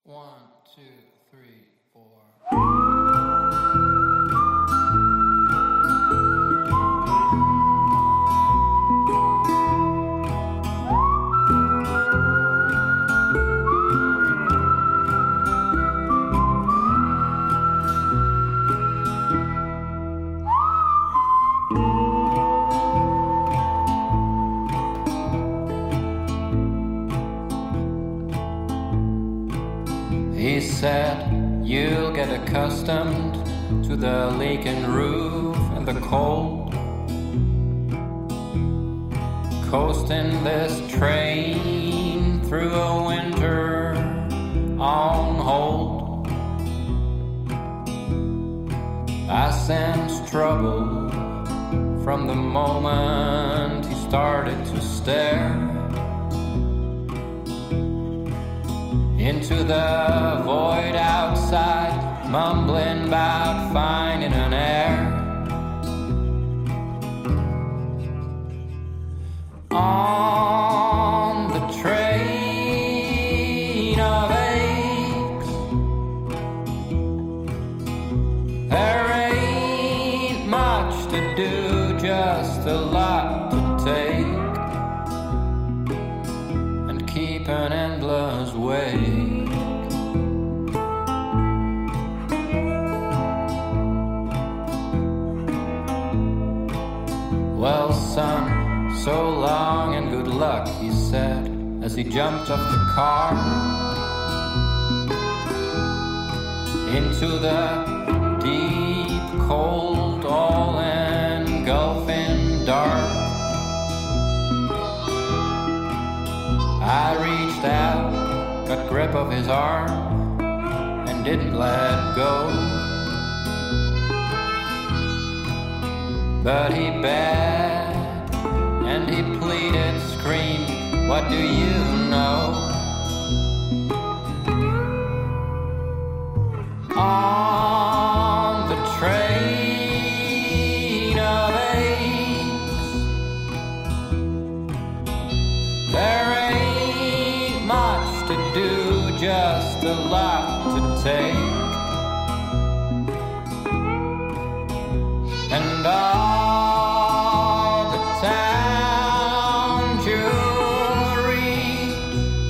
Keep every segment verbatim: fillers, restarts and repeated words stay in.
One, two, three, four. He said, you'll get accustomed to the leaking roof and the cold. Coasting this train through a winter on hold. I sensed trouble from the moment he started to stare into the void outside, mumbling about finding an heir. On the train of aches, there ain't much to do, just a lot to take, and keep an endless wake. Well, son, so long and good luck, he said as he jumped off the car into the deep, cold, all-engulfing dark. I reached out, got grip of his arm, and didn't let go. But he begged and he pleaded, screamed, what do you know? On the train of aches, there ain't much to do, just a lot to take, and all the towns you'll reach,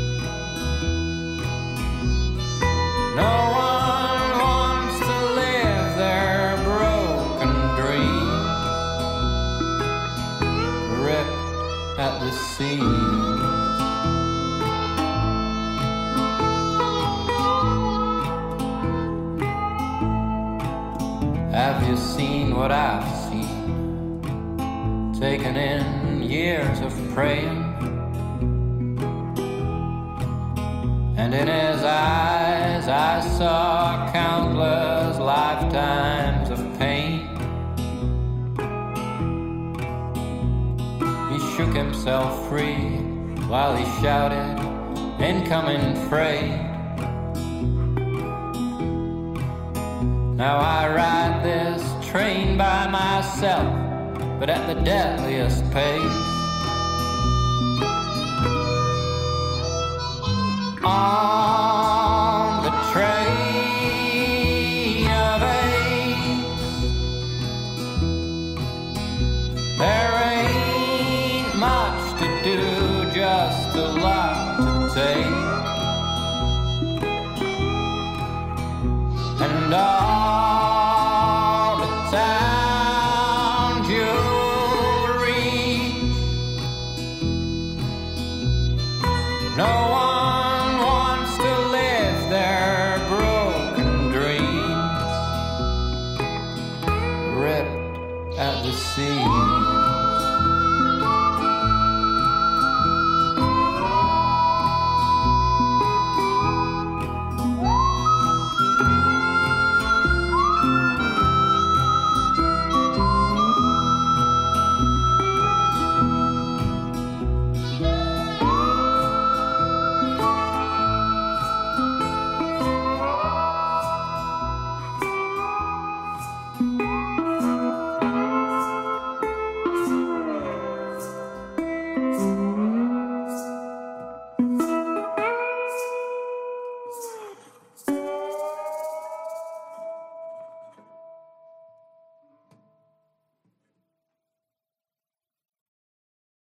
no one wants to live their broken dreams, ripped at the seams. Have you seen what I've seen? Taken in years of praying, and in his eyes I saw countless lifetimes of pain. He shook himself free while he shouted, incoming freight. Now I ride this train by myself, but at the deadliest pace. On the train of aches, there ain't much to do, just a lot to take, and all